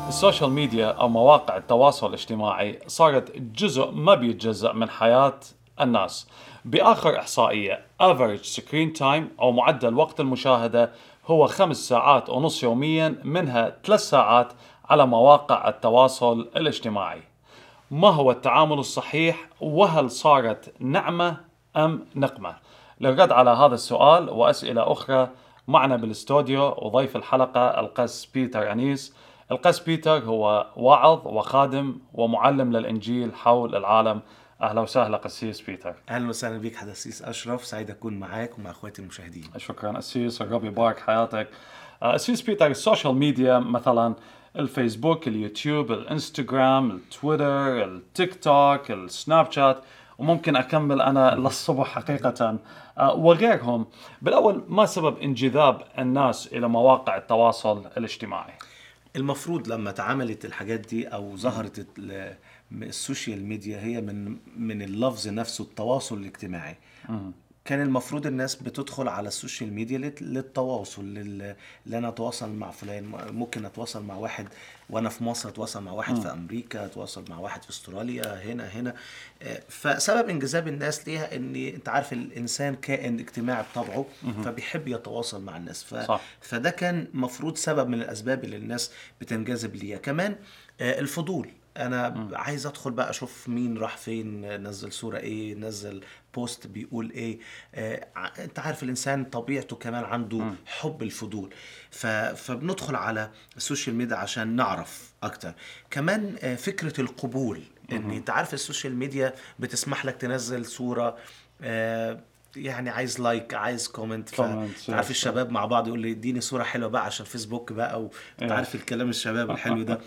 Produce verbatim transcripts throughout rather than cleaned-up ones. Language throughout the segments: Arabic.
السوشيال ميديا أو مواقع التواصل الاجتماعي صارت جزء ما بيتجزأ من حياة الناس. بآخر إحصائية average screen time أو معدل وقت المشاهدة هو خمس ساعات ونص يوميا، منها ثلاث ساعات على مواقع التواصل الاجتماعي. ما هو التعامل الصحيح، وهل صارت نعمة أم نقمة؟ للرد على هذا السؤال وأسئلة أخرى معنا بالاستوديو وضيف الحلقة القس بيتر أنيس. القس بيتر هو واعظ وخادم ومعلم للإنجيل حول العالم. أهلا وسهلا قسيس بيتر. اهلا وسهلا بيك حدثيس اشرف، سعيد اكون معاك ومع اخواتي المشاهدين. شكرا أسيس، الرب يبارك حياتك. أسيس بيتر، السوشيال ميديا مثلا الفيسبوك، اليوتيوب، الانستغرام، التويتر، التيك توك، السناب شات، وممكن أكمل أنا للصبح حقيقة وغيرهم. بالأول، ما سبب انجذاب الناس إلى مواقع التواصل الاجتماعي؟ المفروض لما اتعملت الحاجات دي او ظهرت ال- السوشيال ميديا، هي من من اللفظ نفسه التواصل الاجتماعي. كان المفروض الناس بتدخل على السوشيال ميديا لل- للتواصل، لل- اللي انا اتواصل مع فلان، ممكن اتواصل مع واحد وانا في مصر، اتواصل مع واحد في امريكا، اتواصل مع واحد في استراليا، هنا هنا آه، فسبب انجذاب الناس ليها ان انت عارف الانسان كائن اجتماعي بطبعه، فبيحب يتواصل مع الناس. ف... صح. فده كان مفروض سبب من الاسباب اللي الناس بتنجذب ليها. كمان آه، الفضول، انا م. عايز ادخل بقى اشوف مين راح فين، نزل صورة ايه، نزل بوست بيقول ايه. آه انت عارف الانسان طبيعته كمان عنده م. حب الفضول. ف... فبندخل على السوشيال ميديا عشان نعرف اكتر. كمان آه فكرة القبول، ان انت عارف السوشيال ميديا بتسمح لك تنزل صورة آه يعني عايز لايك، عايز كومنت. فتعرف الشباب مع بعض يقول لي اديني صورة حلوة بقى عشان فيسبوك بقى، وتعرف الكلام الشباب الحلو ده.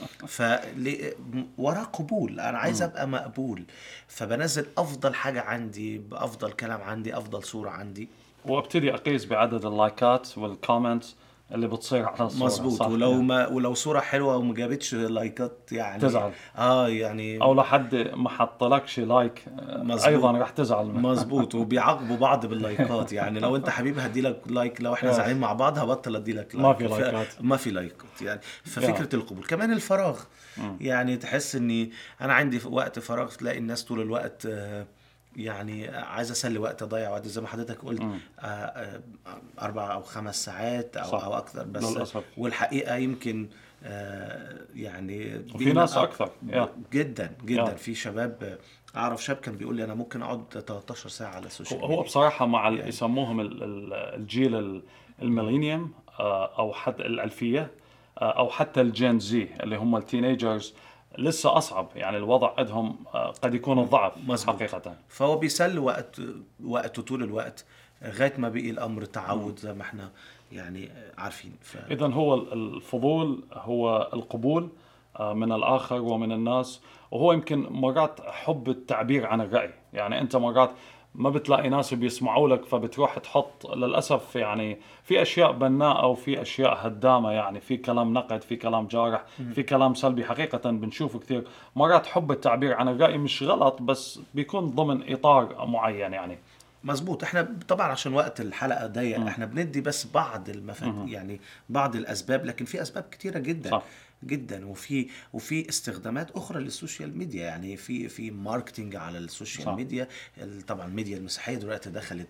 فوراه قبول، انا عايز ابقى مقبول، فبنزل افضل حاجة عندي بافضل كلام عندي، افضل صورة عندي، وابتدي اقيس بعدد اللايكات والكومنتس اللي بتصير على الصورة. مظبوط. ولو ما ولو صورة حلوة وما جابتش لايكات يعني تزعل. اه يعني او لحد ما حطلكش لايك مزبوط. ايضا راح تزعل. مظبوط. وبيعاقبوا بعض باللايكات، يعني لو انت حبيبي هدي لك لايك، لو احنا زعلانين مع بعض هبطل ادي لك لايك. ما في لايكات. ما في لايكات يعني. ففكرة القبول. كمان الفراغ، يعني تحس اني انا عندي وقت فراغ، تلاقي الناس طول الوقت آه يعني عايز اسلي وقت، اضيع وقت زي ما حضرتك قلت آه آه اربع او خمس ساعات او صح. او اكثر. بس للأسف. والحقيقه يمكن آه يعني وفي ناس اكثر جدا جدا. يا. في شباب، اعرف شاب كان بيقول لي انا ممكن اقعد ثلاثة عشر ساعه على السوشيال ميديا. هو بصراحه مع يعني يسموهم الجيل الميلينيوم او حتى الالفيه او حتى الجين زي اللي هم التينيجرز، لسه أصعب. يعني الوضع عندهم قد يكون الضعف حقيقة. فهو بيسل وقت وقته طول الوقت لغاية ما بقي الأمر تعود زي ما احنا يعني عارفين. ف... إذن هو الفضول هو القبول من الآخر ومن الناس، وهو يمكن مرات حب التعبير عن الرأي. يعني أنت مرات ما بتلاقي ناس بيسمعوا لك، فبتروح تحط للأسف يعني في أشياء بناءة وفي أشياء هدامة، يعني في كلام نقد، في كلام جارح، في كلام سلبي. حقيقة بنشوفه كثير مرات. حب التعبير عن الرأي مش غلط، بس بيكون ضمن إطار معين يعني. مظبوط. احنا طبعا عشان وقت الحلقة ضيق احنا بندي بس بعض المفاد يعني بعض الأسباب، لكن في أسباب كتيرة جدا. صح. جدا. وفي وفي استخدامات اخرى للسوشيال ميديا، يعني في في ماركتينج على السوشيال صح. ميديا. طبعا الميديا المسيحيه دلوقتي دخلت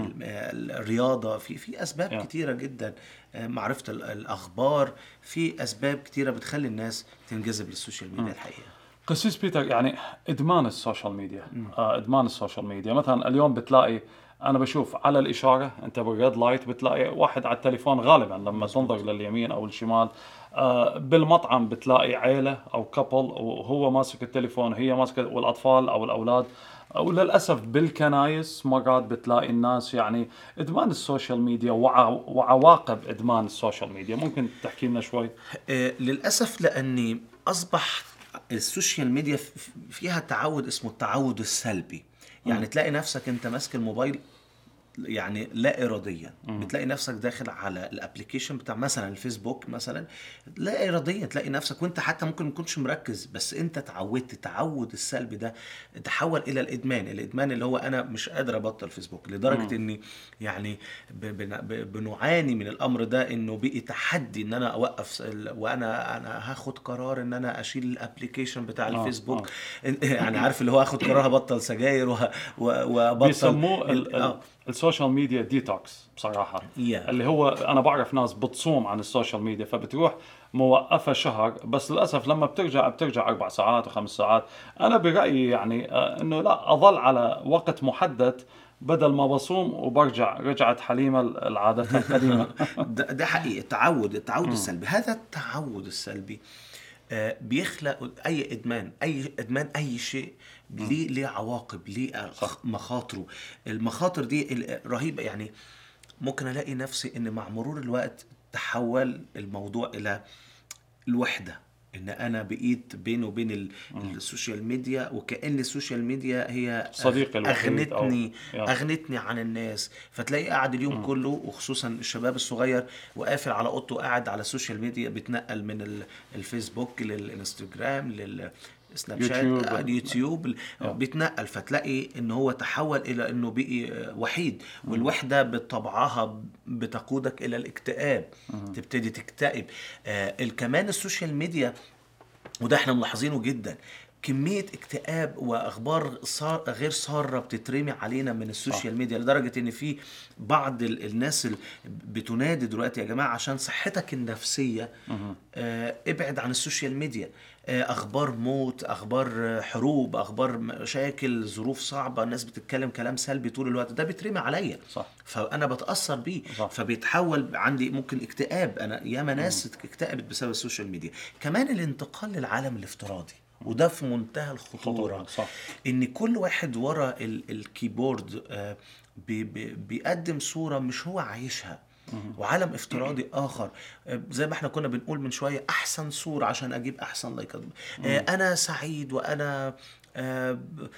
الرياضه، في في اسباب yeah. كتيره جدا. معرفه الاخبار، في اسباب كتيره بتخلي الناس تنجذب للسوشيال ميديا. الحقيقه قسيس بيتر، يعني ادمان السوشيال ميديا آه ادمان السوشيال ميديا مثلا اليوم بتلاقي، انا بشوف على الاشاره انت بالريد لايت بتلاقي واحد على التليفون غالبا لما مزبوط. تنظر لليمين او الشمال. آه بالمطعم بتلاقي عيله او كابل وهو ماسك التليفون، هي ماسكه، والاطفال او الاولاد. وللاسف بالكنايس مرات بتلاقي الناس يعني ادمان السوشيال ميديا وعواقب ادمان السوشيال ميديا. ممكن تحكي لنا شوي؟ آه للاسف، لاني اصبح السوشيال ميديا فيها تعود اسمه التعود السلبي. يعني م. تلاقي نفسك انت ماسك الموبايل يعني لا اراديا بتلاقي نفسك داخل على الابليكيشن بتاع مثلا الفيسبوك مثلا، لا اراديا تلاقي نفسك، وانت حتى ممكن ما تكونش مركز، بس انت اتعودت. التعود السلبي ده تحول الى الادمان. الادمان اللي هو انا مش قادر ابطل فيسبوك، لدرجه اني يعني ب- بن- ب- بنعاني من الامر ده، انه بقي تحدي ان انا اوقف ال- وانا انا هاخد قرار ان انا اشيل الابليكيشن بتاع اه الفيسبوك. اه يعني عارف اللي هو اخد قرار هبطل سجاير وه- و- وابطل بيسموه ال ال- ال اه السوشيال ميديا ديتوكس بصراحة. يا اللي هو أنا بعرف ناس بتصوم عن السوشيال ميديا، فبتروح موقفة شهر، بس للأسف لما بترجع بترجع أربع ساعات وخمس ساعات. أنا برأيي يعني آه، إنه لا، أظل على وقت محدد بدل ما بصوم وبرجع رجعت حليمة لعادتها القديمة. ده, ده حقيقي. التعود التعود السلبي، هذا التعود السلبي آه، بيخلق اي ادمان. اي ادمان اي شيء ليه ليه عواقب، ليه صح. أخ- مخاطره. المخاطر دي ال- رهيبه. يعني ممكن الاقي نفسي ان مع مرور الوقت تحول الموضوع الى الوحدة، ان انا بقيت بيني وبين ال- السوشيال ميديا، وكأن السوشيال ميديا هي الصديق أغ- الوحيد أو اغنتني يا اغنتني عن الناس. فتلاقي قاعد اليوم كله، وخصوصا الشباب الصغير، وقافل على اوضته، قاعد على السوشيال ميديا، بيتنقل من ال- الفيسبوك للانستجرام لل سناب شات، يوتيوب آه، اليوتيوب، يا بيتنقل. فتلاقي ان هو تحول الى انه بقي آه، وحيد. والوحده بطبعها بتقودك الى الاكتئاب، تبتدي تكتئب. آه ال- كمان السوشيال ميديا، وده احنا ملاحظينه جدا، كمية اكتئاب واخبار صار غير سارة بتترمي علينا من صح. السوشيال ميديا، لدرجة ان في بعض ال- الناس اللي بتنادي دلوقتي: يا جماعة عشان صحتك النفسية آه ابعد عن السوشيال ميديا. آه اخبار موت، اخبار آه، حروب، اخبار مشاكل، ظروف صعبة، الناس بتتكلم كلام سلبي طول الوقت، ده بيترمي عليا، صح. فانا بتاثر بيه، صح. فبيتحول عندي ممكن اكتئاب. انا ياما ناس اكتئبت بسبب السوشيال ميديا. كمان الانتقال للعالم الافتراضي، وده في منتهى خطورة. الخطوره. صح. ان كل واحد ورا ال- الكيبورد آه، بي- بي- بيقدم صوره مش هو عايشها، وعالم افتراضي اخر. آه، زي ما احنا كنا بنقول من شويه: احسن صوره عشان اجيب احسن لايكات. آه، انا سعيد وانا آه، ب-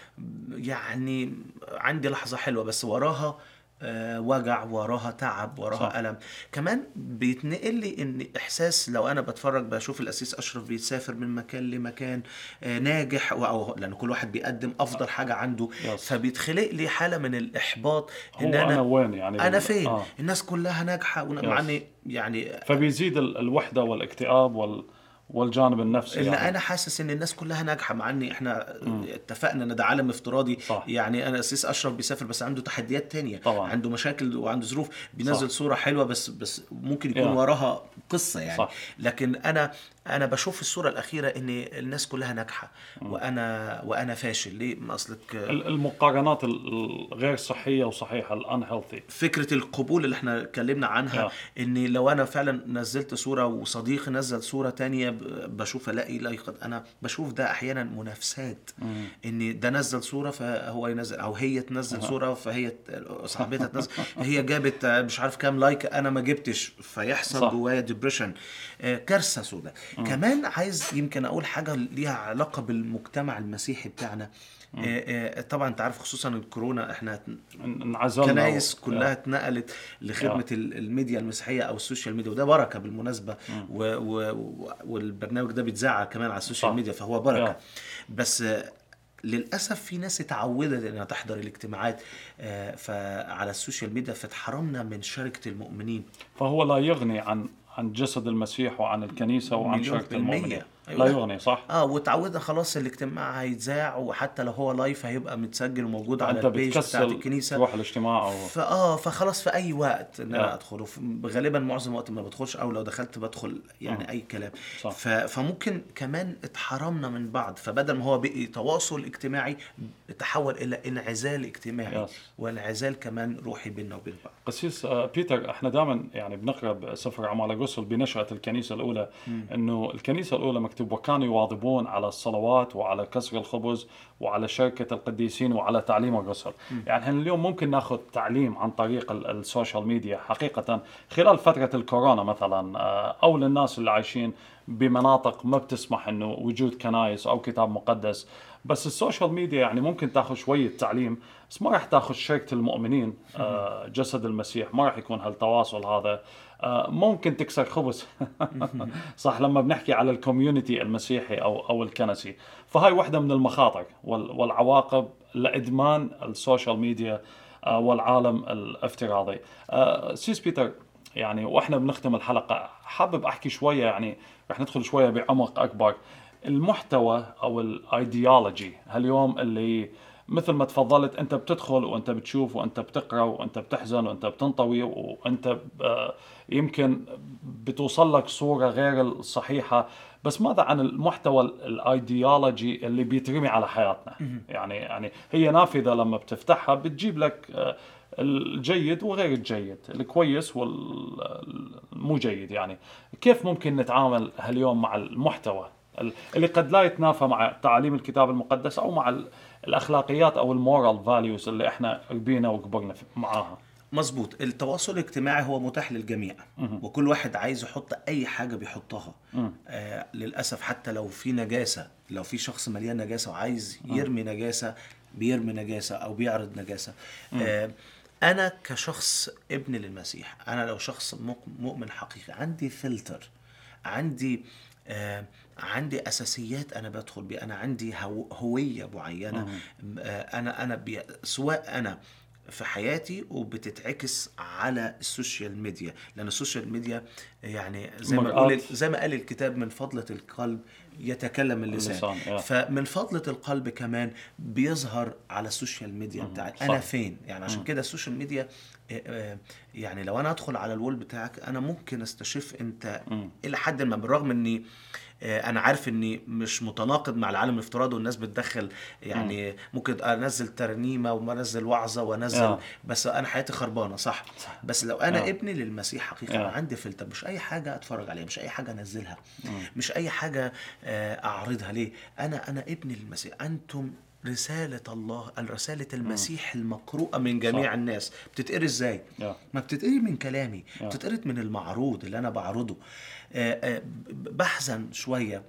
يعني عندي لحظه حلوه، بس وراها آه، وجع، وراها تعب، صح. وراها ألم. كمان بيتنقل لي ان احساس، لو انا بتفرج بشوف الاسيس اشرف بيسافر من مكان لمكان آه، ناجح، و- او لان كل واحد بيقدم افضل حاجة عنده، يس. فبيتخلق لي حالة من الاحباط. ان هو أنا انا وين يعني انا بال... فين؟ آه الناس كلها ناجحة، وأنا- مع يس. اني يعني فبيزيد ال- الوحدة والاكتئاب وال... والجانب النفسي اللي يعني. انا حاسس ان الناس كلها ناجحه، مع اني احنا اتفقنا ان ده عالم افتراضي. صح. يعني انا اسيس اشرف بيسافر، بس عنده تحديات تانية، طبعا. عنده مشاكل وعنده ظروف، صح. بينزل صوره حلوه، بس بس ممكن يكون يا وراها قصه يعني. صح. لكن انا انا بشوف الصوره الاخيره ان الناس كلها ناجحه، وانا وانا فاشل. ليه؟ ما اصلك ال- المقارنات ال- الغير صحية وصحيحة الانهيلثي. فكرة القبول اللي احنا اتكلمنا عنها، يا ان لو انا فعلا نزلت صورة وصديقي نزل صورة تانية ب- بشوف الاقي لايك، انا بشوف ده احيانا منافسات. ان ده نزل صورة فهو ينزل، او هي تنزل صورة فهي ت- صاحبتها تنزل، هي جابت مش عارف كام لايك انا ما جبتش، فيحصل صح. جوايا ديبريشن. كارثة سوداء. كمان عايز يمكن اقول حاجة ليها علاقة بالمجتمع المسيحي بتاعنا. آه، آه، طبعا انت عارف، خصوصا الكورونا، احنا ان- انعزلنا كنايس و... كلها يا اتنقلت يا لخدمة ال- الميديا المسيحية أو السوشيال ميديا، وده بركة بالمناسبة. و و و- والبرنامج ده بيتذاع كمان على السوشيال صح. ميديا، فهو بركة. يا بس آه، للأسف في ناس اتعودت إنها تحضر الاجتماعات آه، فعلى السوشيال ميديا، فتحرمنا من شركة المؤمنين. فهو لا يغني عن عن جسد المسيح وعن الكنيسة وعن مليون شركة بالمية. المؤمنين. أيوة لا لا. يغني. صح. اه واتعودنا خلاص الاجتماع هيتذاع، وحتى لو هو لايف هيبقى متسجل وموجود على فأنت البيج بتاعت بتكسل الكنيسة. تروح الاجتماع أو فاه فخلاص في اي وقت ان انا يا ادخل، وف- غالبا معظم الوقت ما بدخلش، او لو دخلت بدخل يعني اي كلام. صح. ف- فممكن كمان اتحرمنا من بعض، فبدل ما هو بقي تواصل اجتماعي، تحول الى انعزال اجتماعي، يس. وانعزال كمان روحي بيننا وبين بعض. قسيس آه، بيتر، احنا دائما يعني بنقرا بسفر اعمال الرسل بنشأة الكنيسه الاولى انه الكنيسه الاولى مكتوب: وكانوا يواظبون على الصلوات وعلى كسر الخبز وعلى شركه القديسين وعلى تعليم الرسل. يعني احنا اليوم ممكن ناخذ تعليم عن طريق ال- السوشيال ميديا حقيقه خلال فتره الكورونا مثلا، آه، او للناس اللي عايشين بمناطق ما بتسمح انه وجود كنائس او كتاب مقدس. بس السوشيال ميديا يعني ممكن تاخذ شويه تعليم، بس ما راح تاخذ شركه المؤمنين، آه، جسد المسيح، ما راح يكون هالتواصل هذا. آه، ممكن تكسر خبز صح لما بنحكي على الكوميونتي المسيحي او او الكنسي. فهاي واحدة من المخاطر وال- والعواقب لادمان السوشيال ميديا آه، والعالم الافتراضي. آه، سيس بيتر، يعني واحنا بنختم الحلقة حابب احكي شوية، يعني رح ندخل شوية بعمق اكبر. المحتوى او الايديولوجي هاليوم اللي مثل ما تفضلت، انت بتدخل وانت بتشوف وانت بتقرا وانت بتحزن وانت بتنطوي وانت ب- آه، يمكن بتوصل لك صورة غير الصحيحة. بس ماذا عن المحتوى الايديولوجي اللي بيترمي على حياتنا؟ يعني يعني هي نافذة لما بتفتحها بتجيب لك آه، الجيد وغير الجيد، الكويس والمو جيد. يعني كيف ممكن نتعامل هاليوم مع المحتوى اللي قد لا يتنافى مع تعاليم الكتاب المقدس او مع ال- الاخلاقيات او المورال فاليوز اللي احنا ربينا وكبرنا في- معاها؟ مظبوط. التواصل الاجتماعي هو متاح للجميع، وكل واحد عايز يحط اي حاجه بيحطها. آه للاسف حتى لو في نجاسه، لو في شخص مليان نجاسه وعايز يرمي نجاسه بيرمي نجاسه او بيعرض نجاسه. آه انا كشخص ابن للمسيح، انا لو شخص مؤ- مؤمن حقيقي، عندي فلتر، عندي آه عندي اساسيات انا بدخل بيها، انا عندي هو هويه معينه. آه انا انا بي سواء انا في حياتي وبتتعكس على السوشيال ميديا، لان السوشيال ميديا يعني زي ما مرآة بقول، زي ما قال الكتاب، من فضلة القلب يتكلم اللسان. اللسان. يا. فمن فضلة القلب كمان بيظهر على السوشيال ميديا بتاعي صح. انا فين. يعني عشان كده السوشيال ميديا آه، آه، يعني لو انا ادخل على الوول بتاعك انا ممكن استشف انت الى حد ما، بالرغم اني آه، انا عارف اني مش متناقض مع العالم الافتراضي والناس بتدخل، يعني ممكن انزل ترنيمه وانزل وعظه وانزل، يا. بس انا حياتي خربانه صح. بس لو انا يا. ابني للمسيح حقيقه، انا يا. عندي فلتر، مش اي حاجه اتفرج عليها، مش اي حاجه انزلها، مش اي حاجه آه، اعرضها. ليه؟ انا انا ابني للمسيح. انتم رسالة الله، الرسالة المسيح المقروءة من جميع صح. الناس. بتتقري ازاي؟ يا. ما بتتقري من كلامي، يا. بتتقري من المعروض اللي انا بعرضه. آه، آه، بحزن شوية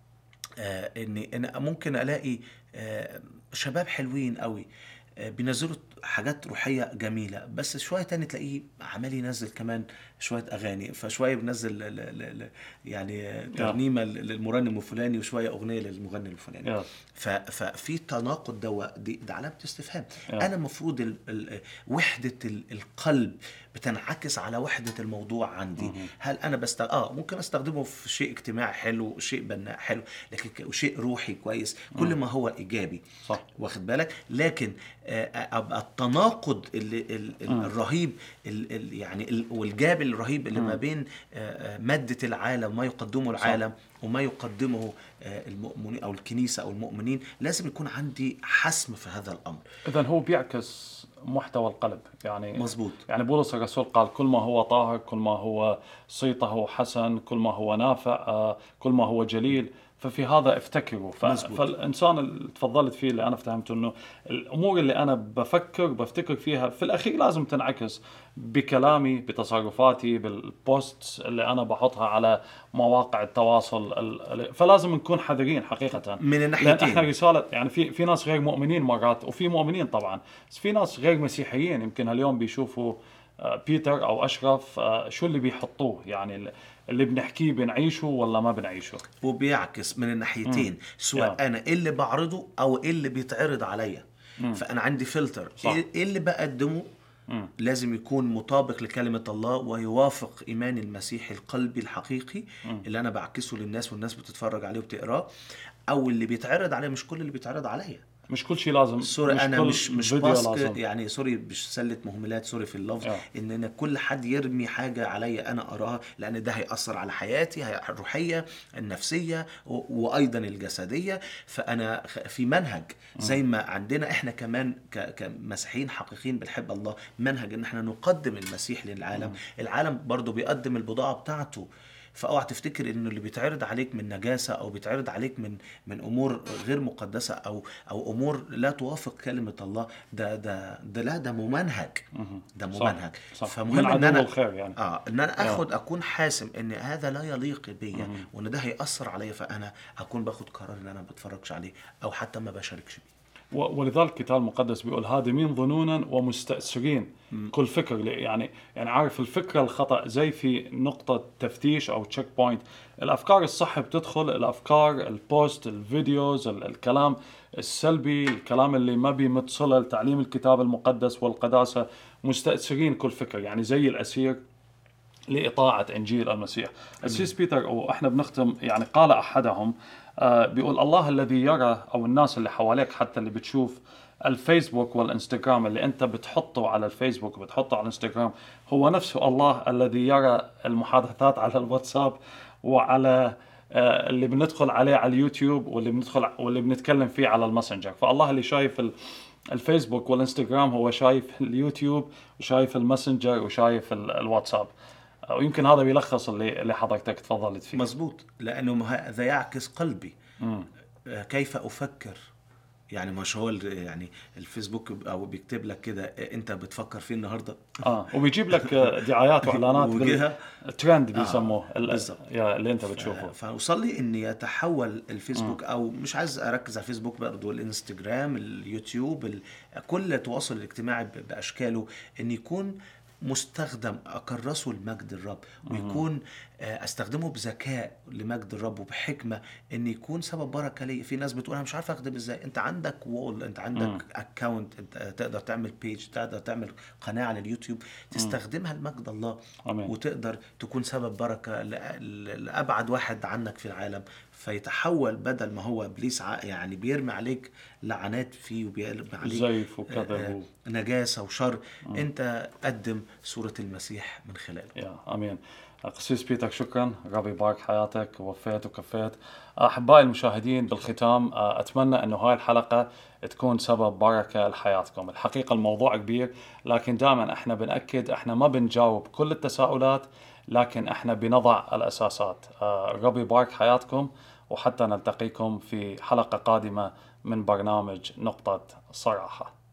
آه، اني انا ممكن الاقي آه، شباب حلوين قوي آه، بينزلوا حاجات روحية جميلة، بس شوية تاني تلاقيه عمال ينزل كمان شوية أغاني، فشوية بنزل ل- ل- ل- يعني آه، يا. ترنيمة للمرنم الفلاني وشوية أغنية للمغني الفلاني. يا. ف- ففي تناقض، دوا دي ده علامة استفهام. يا. أنا المفروض ال- ال- وحدة ال- القلب بتنعكس على وحدة الموضوع عندي. هل أنا بست آه ممكن أستخدمه في شيء اجتماعي حلو، شيء بناء حلو، لكن ك- شيء روحي كويس، كل ما هو إيجابي. صح. واخد بالك؟ لكن آه، ابقى التناقض اللي ال- ال- الرهيب، ال- ال- يعني ال- والجاب الرهيب اللي ما بين آه، آه، مادة العالم وما يقدمه العالم وما يقدمه آه، المؤمنين او الكنيسة او المؤمنين، لازم يكون عندي حسم في هذا الامر. إذا هو بيعكس محتوى القلب. يعني مظبوط. يعني بولس الرسول قال كل ما هو طاهر، كل ما هو صيته حسن، كل ما هو نافع، آه، كل ما هو جليل، ففي هذا افتكروا. ف... مظبوط. فالإنسان اللي تفضلت فيه، اللي أنا فهمته إنه الأمور اللي أنا بفكر بفتكر فيها في الأخير لازم تنعكس بكلامي، بتصرفاتي، بالبوست اللي أنا بحطها على مواقع التواصل. ال... فلازم نكون حذرين حقيقة من لأن الناحيتين. احنا رسالة، يعني في في ناس غير مؤمنين مرات، وفي مؤمنين طبعا، بس في ناس غير مسيحيين يمكن اليوم بيشوفوا آه، بيتر او اشرف آه، شو اللي بيحطوه، يعني اللي بنحكيه بنعيشه ولا ما بنعيشه. وبيعكس من الناحيتين، سواء يا. انا ايه اللي بعرضه او ايه اللي بيتعرض عليا. فانا عندي فلتر، صح. ايه إيه اللي بقدمه لازم يكون مطابق لكلمة الله ويوافق إيمان المسيح القلبي الحقيقي اللي أنا بعكسه للناس والناس بتتفرج عليه وبتقراه، أو اللي بيتعرض عليه. مش كل اللي بيتعرض عليا. مش كل شيء لازم. سوري، مش انا كل مش مش فيديو باسك، لازم. يعني سوري، مش سله مهملات، سوري في اللفظ، آه. ان انا كل حد يرمي حاجه عليا انا اراها، لان ده هياثر على حياتي، هي- الروحيه، النفسيه، و- وايضا الجسديه. فانا خ- في منهج زي ما عندنا احنا كمان ك- كمسيحيين حقيقيين بنحب الله، منهج ان احنا نقدم المسيح للعالم. العالم برضو بيقدم البضاعه بتاعته. فاوعى تفتكر انه اللي بيتعرض عليك من نجاسه او بيتعرض عليك من من امور غير مقدسه او او امور لا توافق كلمه الله، ده ده ده لا ده ممنهج، ده صح ممنهج. صح، فمهم من ان عدو انا الخير يعني. اه ان انا يا اخد اكون حاسم ان هذا لا يليق بيا وان ده هيأثر عليا، فانا اكون باخد قرار ان انا ما بتفرجش عليه او حتى ما بشاركش بيه. و- ولذلك الكتاب المقدس بيقول هادمين ظنونا ومستأثرين كل فكر لي- يعني يعني عارف الفكرة الخطأ زي في نقطة تفتيش أو تشيك بوينت. الأفكار الصح بتدخل، الأفكار البوست الفيديوز ال- الكلام السلبي، الكلام اللي ما بيمتصله لتعليم الكتاب المقدس والقداسة، مستأثرين كل فكر، يعني زي الأسير لإطاعة إنجيل المسيح. السيس بيتر وإحنا بنختم يعني قال أحدهم آه، بيقول الله الذي يرى، أو الناس اللي حواليك حتى اللي بتشوف الفيسبوك والإنستغرام اللي أنت بتحطه على الفيسبوك وبتحطه على الإنستغرام، هو نفسه الله الذي يرى المحادثات على الواتساب وعلى آه، اللي بندخل عليه على اليوتيوب واللي بندخل واللي بنتكلم فيه على الماسنجر. فالله اللي شايف ال- الفيسبوك والإنستغرام هو شايف اليوتيوب وشايف الماسنجر وشايف ال- الواتساب. ويمكن هذا بيلخص اللي اللي حضرتك تفضلت فيه. مظبوط، لانه هذا يعكس قلبي. آه، كيف افكر، يعني مش هو ال- يعني الفيسبوك او بيكتب لك كده آه، انت بتفكر فيه النهارده. اه وبيجيب لك آه، دعايات واعلانات وجهة. بالترند بيسموه ال- بالظبط. يا اللي انت بتشوفه. فوصلي ان يتحول الفيسبوك، او مش عايز اركز على الفيسبوك برضه، الانستجرام، اليوتيوب، ال- كل التواصل الاجتماعي ب- باشكاله، ان يكون مستخدم اكرسه لمجد الرب، ويكون آه، استخدمه بذكاء لمجد الرب وبحكمه، ان يكون سبب بركه لي. في ناس بتقول انا مش عارف اخدم ازاي. انت عندك وول، انت عندك اكونت، انت تقدر تعمل بيج، تقدر تعمل قناه على اليوتيوب تستخدمها لمجد الله. آمين. وتقدر تكون سبب بركه لأ- لابعد واحد عنك في العالم، فيتحول بدل ما هو ابليس ع- يعني بيرمي عليك لعنات فيه وبيرمي عليك زيف وكذب آه، و- نجاسه وشر، انت قدم صوره المسيح من خلاله. يا امين. قسيس بيتر شكرا، ربي يبارك حياتك، ووفيت وكفيت. احبائي المشاهدين، بالختام آه، اتمنى انه هاي الحلقه تكون سبب بركه لحياتكم. الحقيقه الموضوع كبير، لكن دائما احنا بنأكد احنا ما بنجاوب كل التساؤلات، لكن احنا بنضع الاساسات. آه، ربي يبارك حياتكم، وحتى نلتقيكم في حلقه قادمه من برنامج نقطه صراحه.